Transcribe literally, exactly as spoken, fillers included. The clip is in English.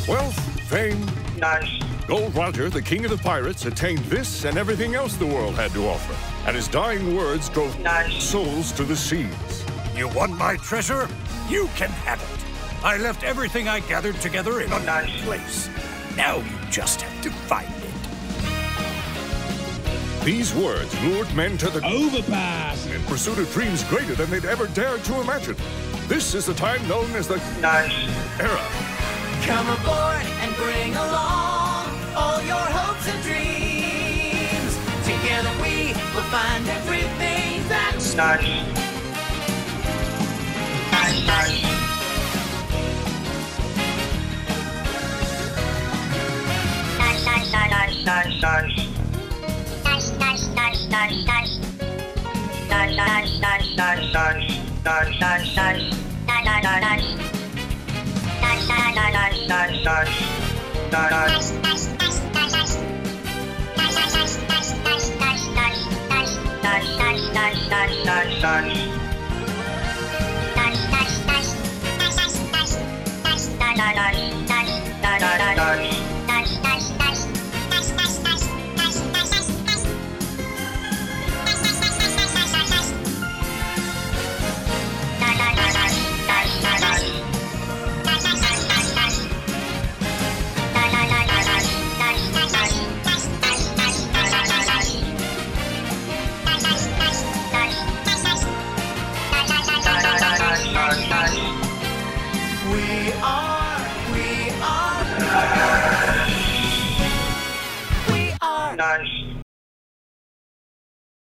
Wealth, fame. Nice. Gold Roger, the king of the pirates, attained this and everything else the world had to offer. And his dying words drove Nice. souls to the seas. You want my treasure? You can have it. I left everything I gathered together in a Nice. place. Now you just have to find it. These words lured men to the Overpass! in pursuit of dreams greater than they'd ever dared to imagine. This is the time known as the Nice. Era. Come aboard and bring along all your hopes and dreams. Together we will find everything that's Nice. Nice, nice. Nice, nice, nice, nice, nice. Nice, nice, nice, nice, nice. Nice, nice, nice, nice, nice. Nice, nice, nice. Nice, nice, nice. Nice, nice, nice, nice, nice. Nice, nice, nice, nice, nice. Nice, nice, nice, nice, nice, nice, nice. Nice, nice, nice, nice, nice, nice.